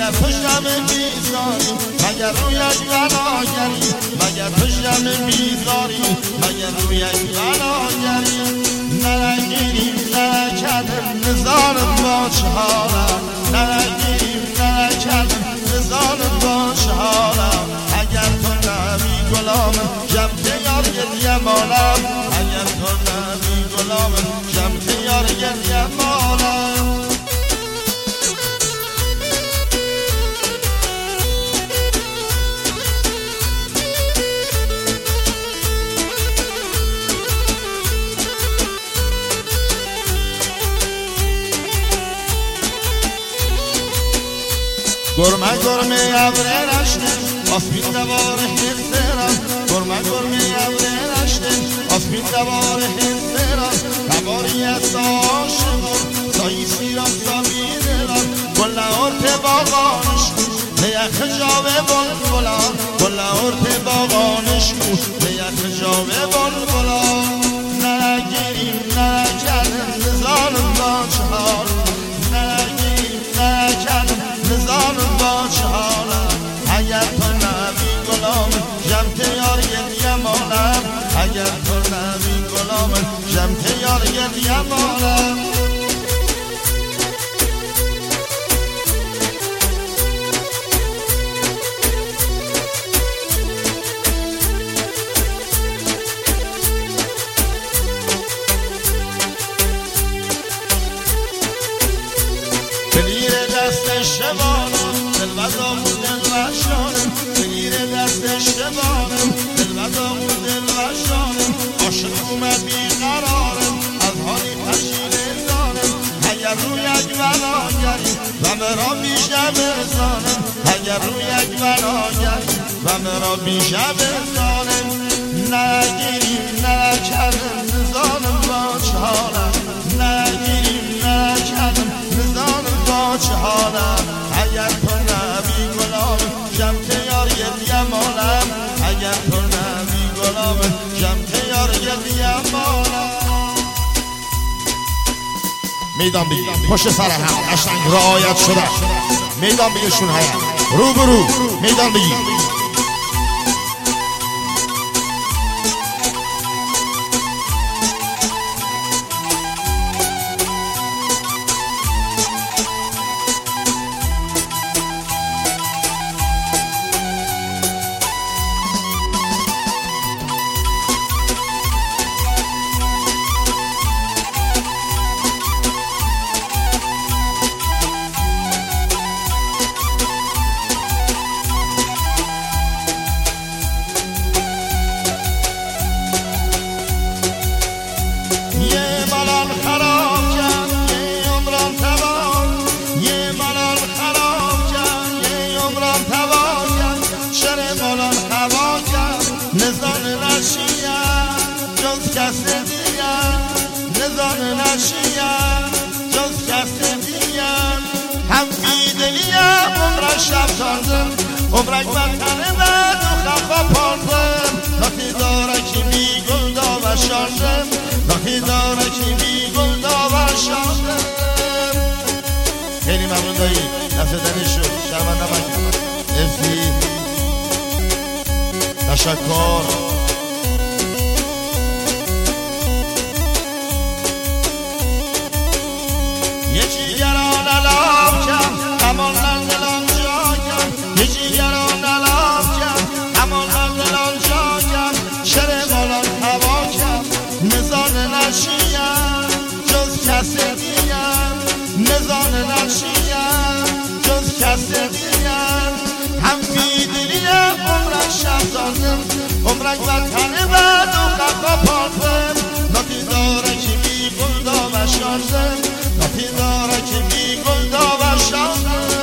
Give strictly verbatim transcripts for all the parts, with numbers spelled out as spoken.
مگر تو شمع بیزاری مگر رویش بلاگری مگر تو شمع بیزاری مگر رویش بلاگری نرگیریم نرکدم نزارم با چهارم نرگیریم نرکدم نزارم با چهارم اگر تو نبی گلامم جمع یار گریه مالم اگر تو نبی گلامم جمع یار گریه مالم گرمه گرمه ابره رشته آسپین دوار هسترم گرمه گرمه ابره رشته آسپین دوار هسترم تباری از آشقم سایی سیرم سابیدرم گل ارت باغانش لیخ جاوه بل بلان گل ارت باغانش لیخ جاوه بل بلان نگیریم نکردم نزارم با چهار نگیریم نکردم نزارم با چهارم اگر تو نبی گلام جمع یار گریه مالم اگر تو نبی گلام جمع یار گریه مالم بگیر دست شبانم دلوزامون دلوشانم بگیر دست شبانم دلوزامون دلوشانم عاشق اومد بیقرارم از حالی پشیره زانم اگر روی یک بلاگری و مرا بیشه بزانم اگر روی یک بلاگری و مرا بیشه بزانم نگیریم نکردم نزانم با چهارم نگیریم نکردم نزانم با چهارم اگر تو نبی گلام جمع یار گریه مالم اگر تو نبی گلام جمع یار گریه مالم میدان بگی پشت سر هم قشنگ رعایت شده میدان بگیشون هیم رو برو میدان بگی نزان نشیم جز کس دیم نزان نشیم جز کس دیم هم بیدلیم عمر شب تاردم عمرک وطن بد و خفا پاردم ناتی داره که بی گل داور شاردم ناتی داره که بی گل داور شاردم خیلی ممنون دایی دست دنی شد شرمنده بگیم افتی تشکر یکی گران علام کم همان من دلان جا کم یکی گران علام کم همان من دلان جا کم شر بالان هوا کم نزان نشیم جز کس دیم نزان نشیم جز کس دیم هم بیدلیم عمرک شب داردم عمرک وطن بد و خفا پاردم ناتی داره که بی گل داور شاردم ناتی داره که بی گل داور شاردم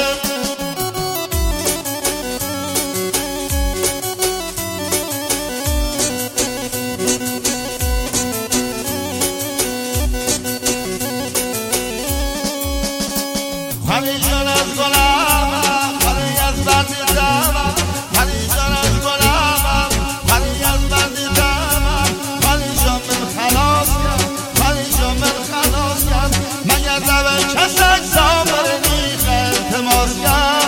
خالی جان از گلابم خالی از بند دمم خالی جان از گلابم خالی از بند دمم خالی جان من خلاص کرد خالی جان من خلاص کرد مگر لب کسک سامر نیخ التماس کرد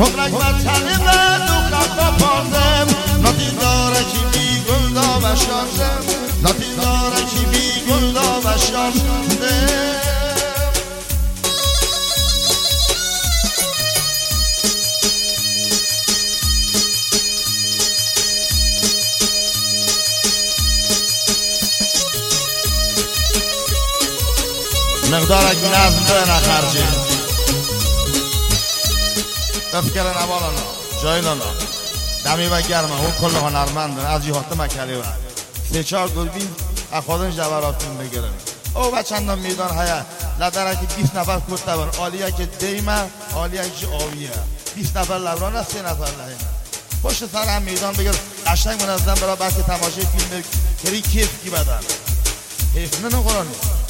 حقرک وطنی و دوکم بپاندم ناتی داره کی بی گل دا بشاندم ناتی داره کی بی گل دا بشاندم مقدارک نظم ده نخرجه افکر نوالانا جایلانا دمی و گرمه اون کل هنرمندن از جهات مکلی و سه چهار گلبین اخوادن جوراتون بگیرم او بچندان میدان هیا لدره که بیست نفر کتته بر آلیه که دیمه آلیه که آویه بیست نفر لبرانه سه نفر لحیمه پشت سر هم میدان بگیر قشنگ منظم برای بحث تماشای فیلم کری کیف کی بدن حیف نه قرآنی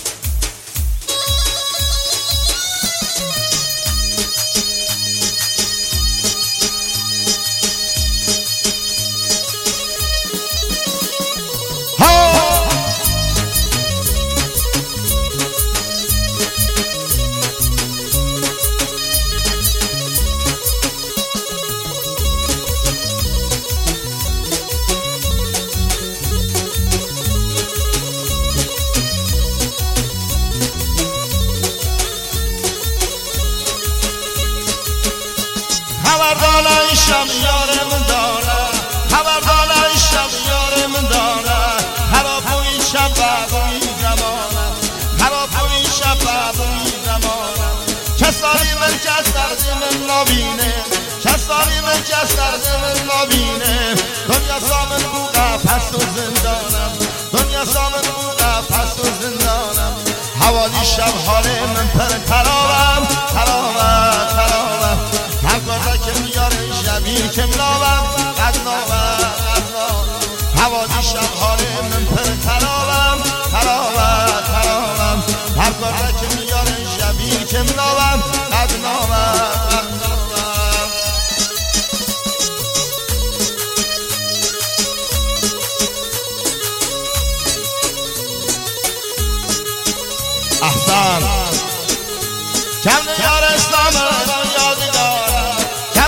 خبردار شب یار من داره خبردار شب یار من داره خراب این شب بعدی زمانه خراب این شب بعدی زمانه کسانی من کس درد من نبینه کسانی من کس درد من نبینه دنیا سامن بو قفس و زندانم دنیا سامن بو قفس و زندانم حوالی شب حال من پر خرابم خرابم خرابم هر کار که میاره شبیر که ملاوم قد ناوم قد ناوم حوالی شب حال من پر خرابم خرابم خرابم هر کار که میاره شبیر که ملاوم قد ناوم قد ناوم احسان کم نیار اسلام را یادگارم کم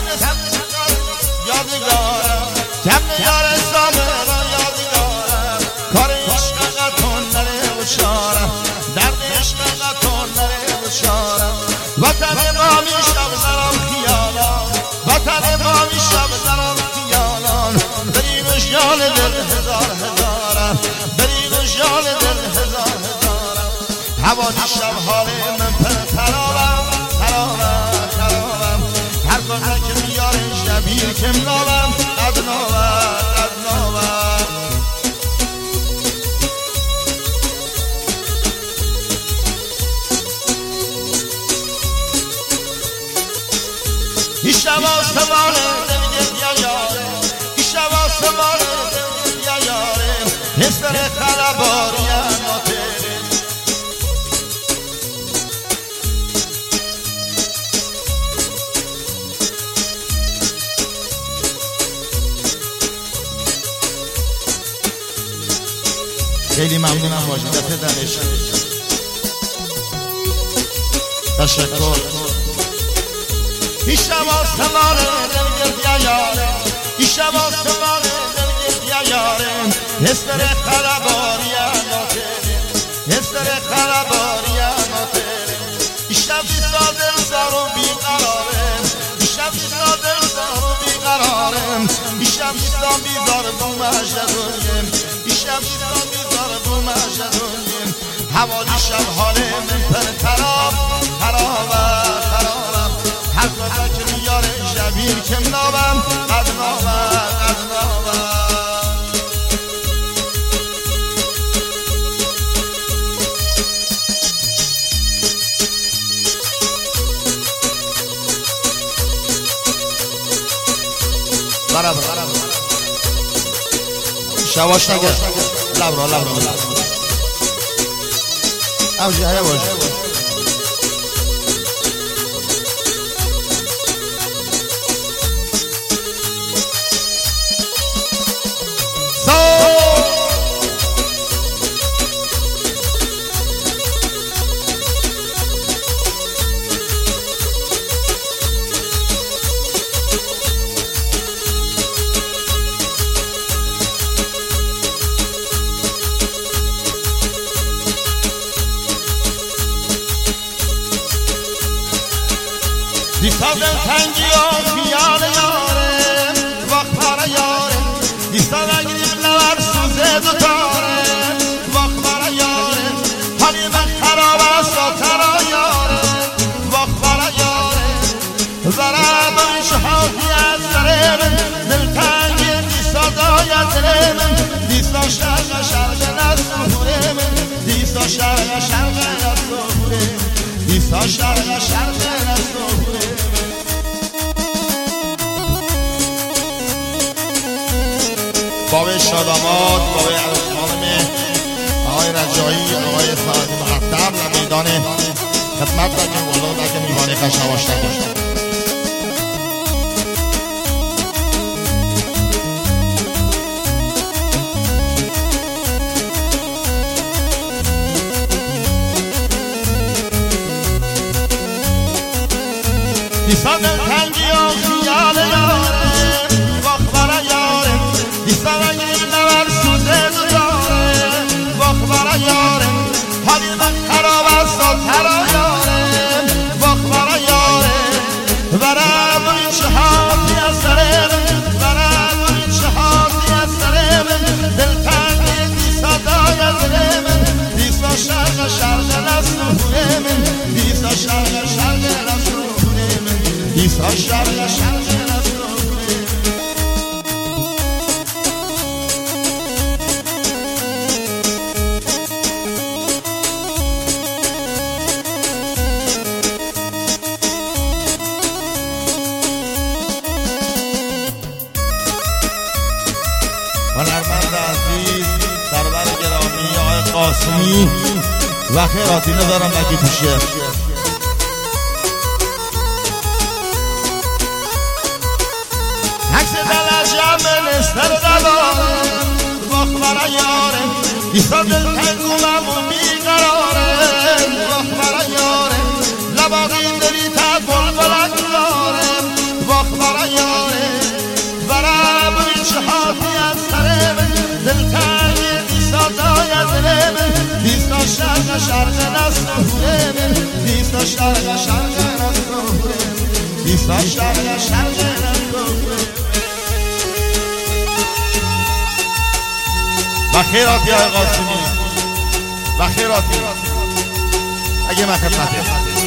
یادگارم کم نیار اسلام را یادگارم کار عشق قطون نره بشارم درد عشق قطون نره بشارم وطن ما میشم زرم خیالان وطن ما میشم زرم خیالان برین جان دل هزار هزارم برین جان دل هزار هزارم حوالی شب حال من پر خرابم خرابم خرابم هر کار که میاره شبیر که ملابم قد ناوم قد ناوم این شب آسمانه دمیده بیا یاره این شب آسمانه دمیده بیا یاره نستر خلباری ناتره خیلی ممنونم باشید دفعه درش تشکر این شب آسمانه دلگرد یا یاره این شب آسمانه دلگرد یا یاره نستر خراباری ناتره نستر خراباری ناتره این شب بیستا دل زارو بیقراره این شب بیستا دل زارو بیقراره این شب بیستا بیزار بو مجدونیم این شب بیستا بیزار بو مجدونیم حوالی شب حال من پر خراب خرابم خرابم هر کجا که میاره شبیر که منابم قد نابم قد نابم برابر شواش نگه لبرا لبرا اوجی های باشه دل تنگی و خیال یاره وقت یاره دیستا نگیریم نور سوزه دوتاره وقت یاره حالی من خراب است و ترا یاره وقت یاره ضرب و شهادی از سر من دل تنگی دیستا داید دل من دیستا شرق شرق نسوره من دیستا شرق شرق نسوره دیستا شرق شرق نسوره باب شاداماد باب خانم آقای رجایی آقای سعادی مقدم در میدان خدمت داریم والله در که میوانه خشواش داریم دیستا دل تنگی و خیال یاره وقت برای یاره دیستا نگیر نور سوزه دوتاره وقت برای یاره حالی من خراب است و ترا یاره وقت برای یاره ورم و این شهادی از سر من ورم و این شهادی از سر من دل تنگی دیستا داید دل من دیستا شرق شرق نسوره من دیستا شرق شرق نسوره من دیستا شرق شرق نسوره هنرمند عزیز سرور گرامی آقای قاسمی و خیراتی ندارم نگی پیشه عکس دلجم منستر دارم وقت برای یاره دیستا دل تنگومم و بیقراره وقت برای یاره لباقی دلی تا گل بلک داره وقت برای یاره ورم و این شهادی از سر من دل تنگی دیستا داید دل من دیستا شرق شرق نسوره من دیستا شرق شرق نسوره من دیستا شرق شرق نسوره و خیراتی های قاسمی و خیراتی اگه من خدمته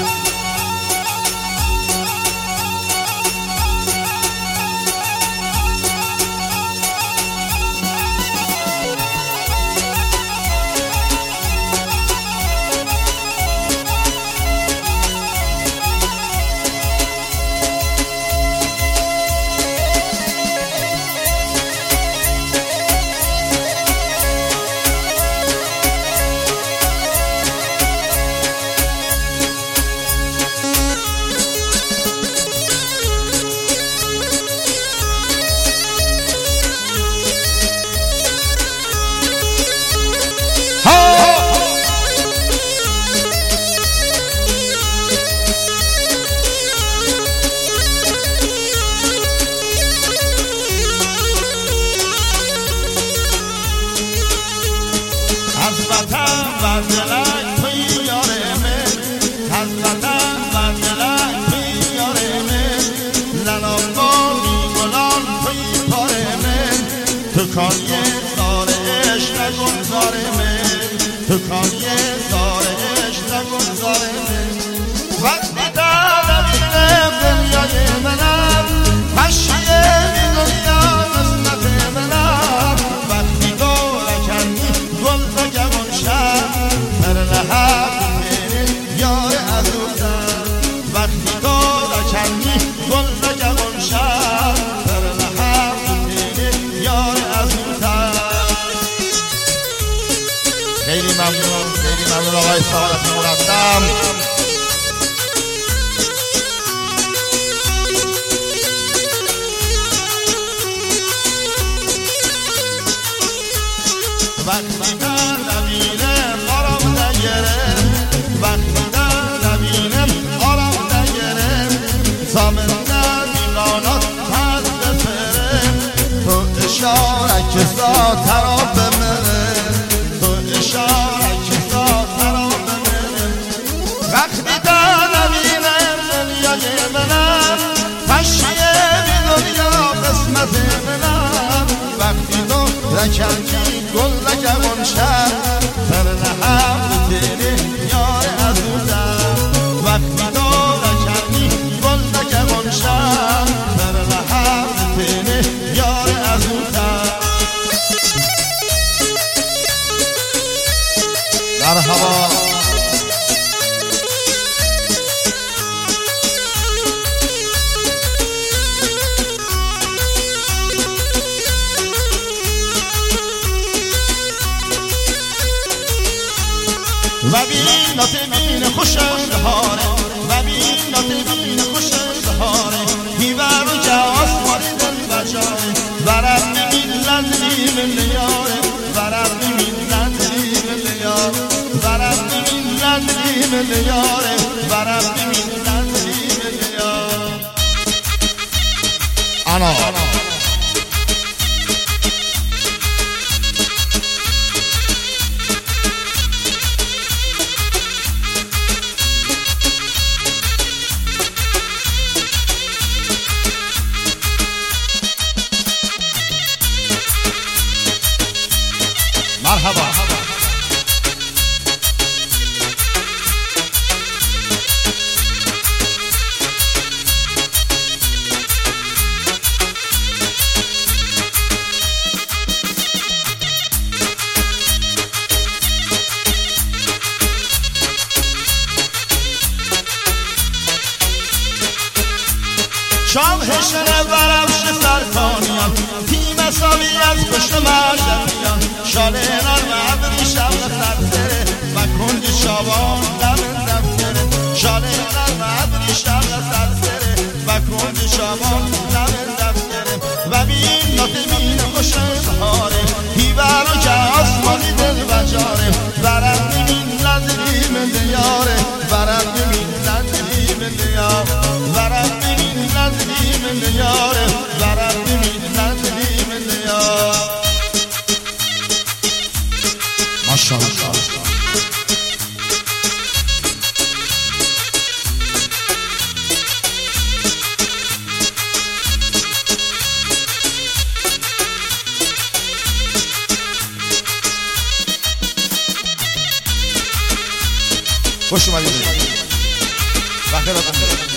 تو کامیه زارش نگذاره وقتی دادم دنیای منم مشیه بی دنیا قسمت منم وقتی دورکن گل بگمون شب در لحب میره یار عزوزم وقتی دورکن گل بگمون شب در لحب میره یار عزوزم خیلی ممنون خیلی ممنون آقای سعادت مقدم وقتی در نبینم آرام نگرم وقتی در نبینم آرام نگرم سامن نبیمانات پس بسرم تو اشاره که ساتر را بمرم تو اشاره که ساتر را بمرم وقتی در نبینم دنیای منم و بینات بین خوشند هاره و بینات بین خوشند هاره هیور و جواز ماریدن بجاره و رب میلت لیمن یاره و رب میلت لیمن یاره و رب میلت لیمن یاره و رب میلت لیمن یاره انا مرحبا شام هشنه برمش سرکانیان تیم ساوی از پشت مردمیان شاله نار و عبری شب سرسره و کنج شابان دم دفتره شاله نار و عبری شب سرسره و کنج شابان دم دفتره و بین نات بین خوش بهاره هیور و جاز مالی دل بجاره برم بین نظری من دیاره برم بین نظری من دیاره برم بین نظری من دیاره برم بین نظری من دیاره ماشاءالله خوش اومدید بخیر بخیر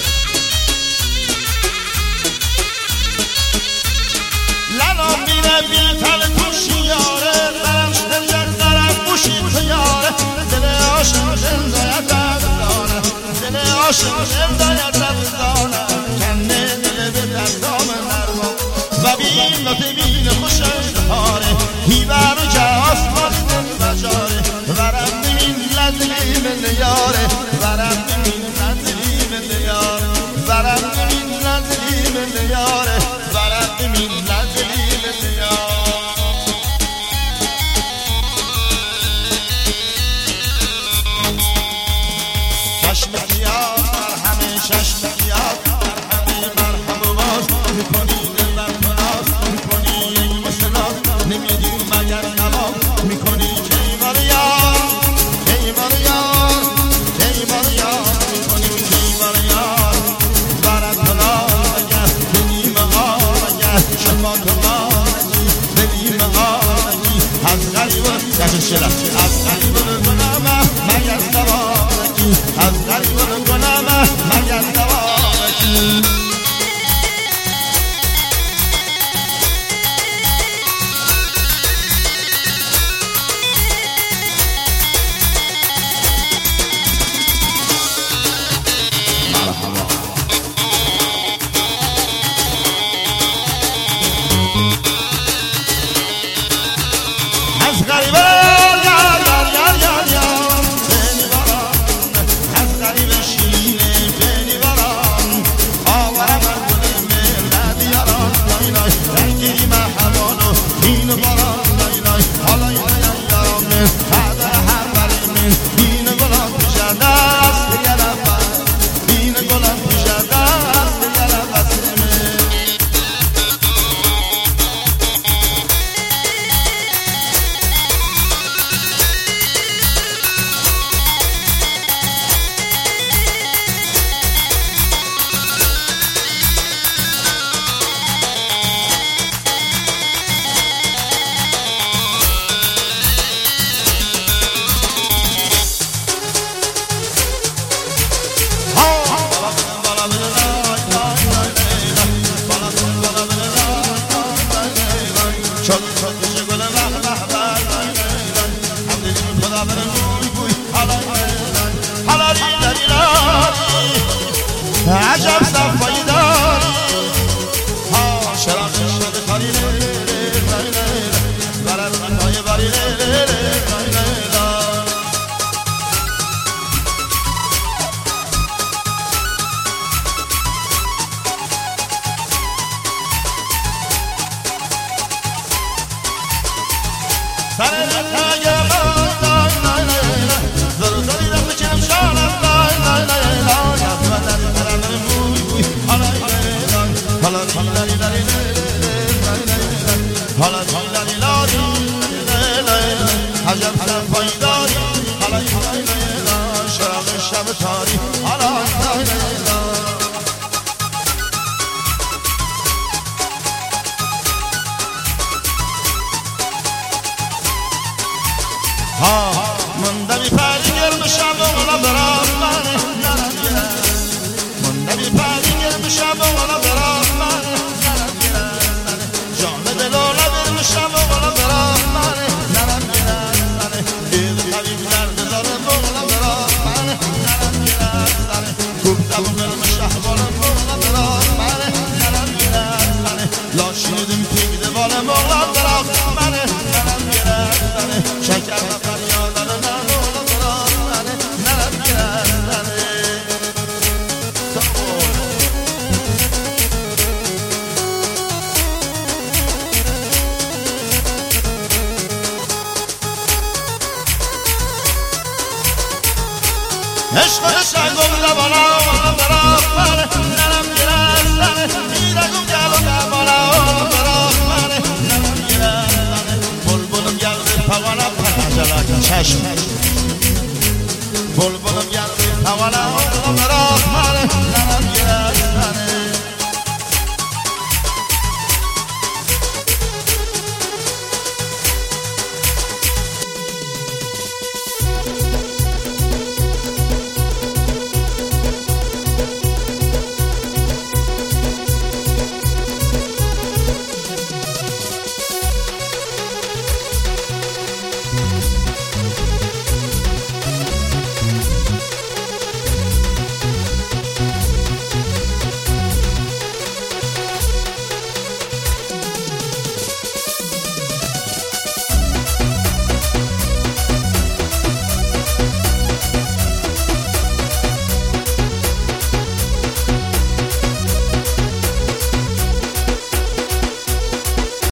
لنا میره بیتر تو شیاره برم شدر درم موشی خیاره دل عاشق زندایت افزانه دل عاشق زندایت افزانه کنه دل به دستام نرما و بین نات بین خوشش هاره هیور و جواز مالی دل بجاره ورم بین لدلی من یاره ورم بین لدلی من یاره ورم بین لدلی من یاره ورم بین لدلی من یاره چشم دیاد مرحمه چشم دیاد مرحمه مرحمه باز میکنی دل بر کناز میکنی یک مسلاز نمیدی مگر نماز میکنی که مریاد که مریاد که مریاد میکنی که مریاد برد کناز اگر بنیم آمگر شما کنازی بنیم آمگی از غریبان گشت شلم از غریبان کنامه مگر دوارکی از غریبان کنامه مگر دوارکی از غریبان یار یار یار یار بینی باران از غریب شیرینه بینی باران آورم از گل ملت یاران لای لای رنگی محبانو این باران لای لای حالا این یاران من هدر هر بری من این گلان پیشه دست دیگرم بس این گلان پیشه دست دیگرم بس من عجب صفایی داری ها شراب شده خالی برد منهای باری سر تاگم لای لای لای زر زری رو بچنم شانم لای لای لای لای از بدن برم بوی بوی حالا لای لای حالا لای لای حالا لای لای لای عجب صفایی داری حالا لای لای شرق شب تاری حالا لای لای ها من دمی پری گرم شب و غلا برام من نرم گرم من دمی پری گرم شب و غلا برام من نرم گرم جان دلولا برم شب و غلا برام من نرم گرم دل طبیب درد دارم و غلا برام من نرم گرم گفتم برم شب و غلا برام من نرم گرم لاشیدم پیگده بالم و غلا برام من نرم گرم شکر عشق شنگم لبالا بالا برام من نرم گرفتن میرگم گلو بالا